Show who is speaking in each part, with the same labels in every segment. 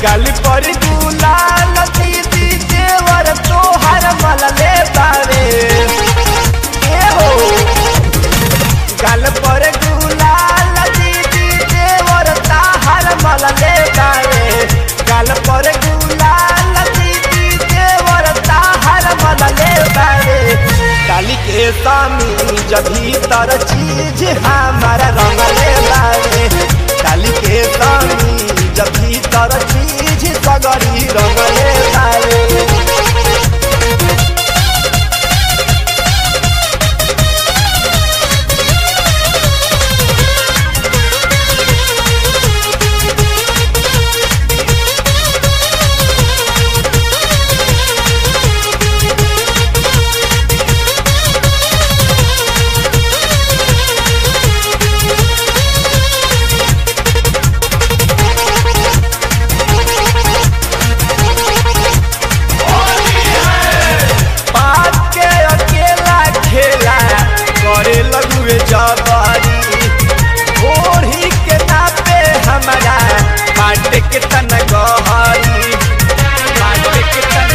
Speaker 1: गल पर गुलाल दीदी देवर तोहर मलले बारे ए हो गल पर गुलाल दीदी देवर ताहर मलले बारे गल पर गुलाल दीदी देवर ताहर मलले बारे डाली के सामी जब भीतर चीज हमारा रंगले बारे डाली के सामी जब भीतर चीज सगरी रंगले बारे जबारी ओढ़ी के नापे हमारा बाटे के तन गहरी बाटे के तन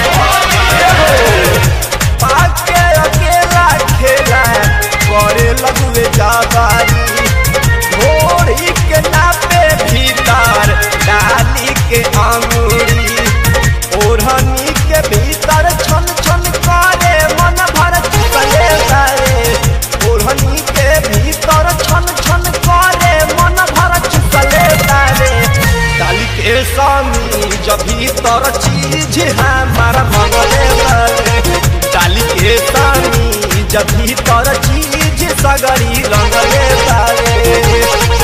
Speaker 1: पाके अकेला खेला करे लगुए जबारी ओढ़ी के नापे भीतर डाली के अंगूरी ओढ़नी के भीतर छन छन करे मन भर चले सारे ओढ़नी के भीतर छन छन करे मन भर चले सारे डाली के सामी जब भीतर चीज हमारा भगले बारे डाली के सामी जब भीतर चीज सगरी रंगले बारे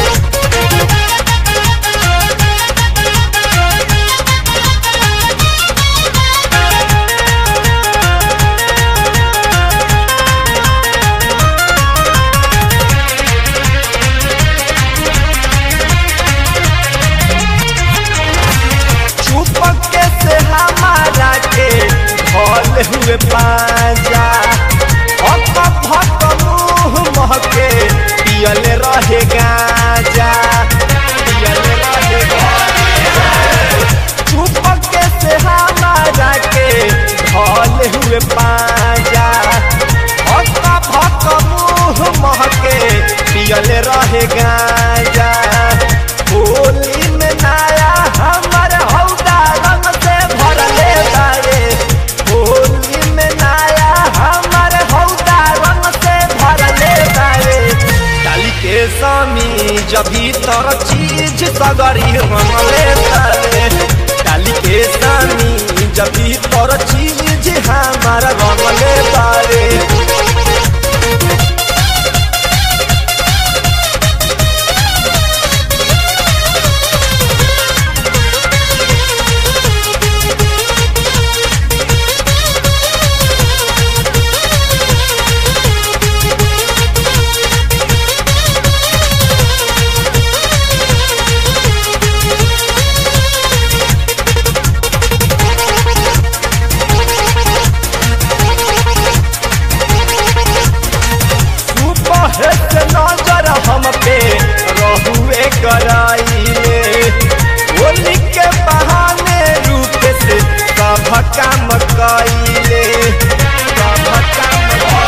Speaker 1: हुए पाजा भक भक मुँह महके पियल रहे गाजा पियल रहे चुपके से हमारा के भल हुए पाजा भक भक मुँह महके पियल रहे गाजा होली में नया हमर हौदा रंग से भरले बारे होली में नया हमर हौदा रंग से भरले बारे डाली के सामी जब भीतर चीज सगरी रंगले बारे डाली के सामी जब भीतर चीज हमारा रंगले बारे नजर हम पे रहुए कराइले होली के बहाने रूप से सब काम कइले सब काम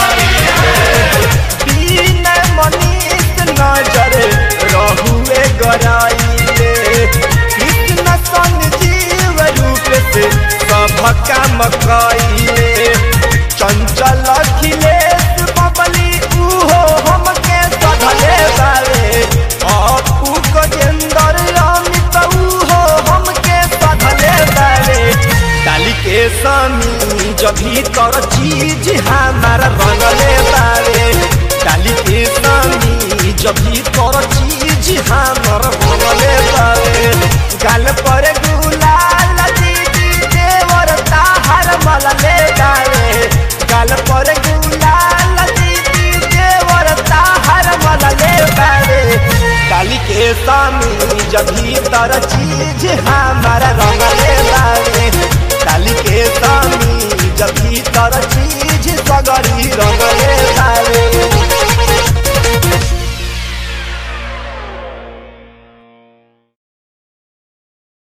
Speaker 1: बिन मनीष नजर रहुए कराइले कृष्ण संग जीव रूप से सब काम कइले चंचल अखिलेश बबली उहो हमके सधले बारे अपू गजेंद्र अमित उहो हमके सधले बारे डाली के सामी जब भीतर चीज हमारा रंगले बारे डाली के सामी जब भीतर चीज हमारा रंगले बारे गाल पर गुलाल दीदी देवर ताहर मलले बारे गाल पर गुलाल दीदी देवर ताहर मलले बारे डाली के सामी जब भीतर चीज हमारा रंगले बारे डाली के सामी जब भीतर चीज सगरी रंगले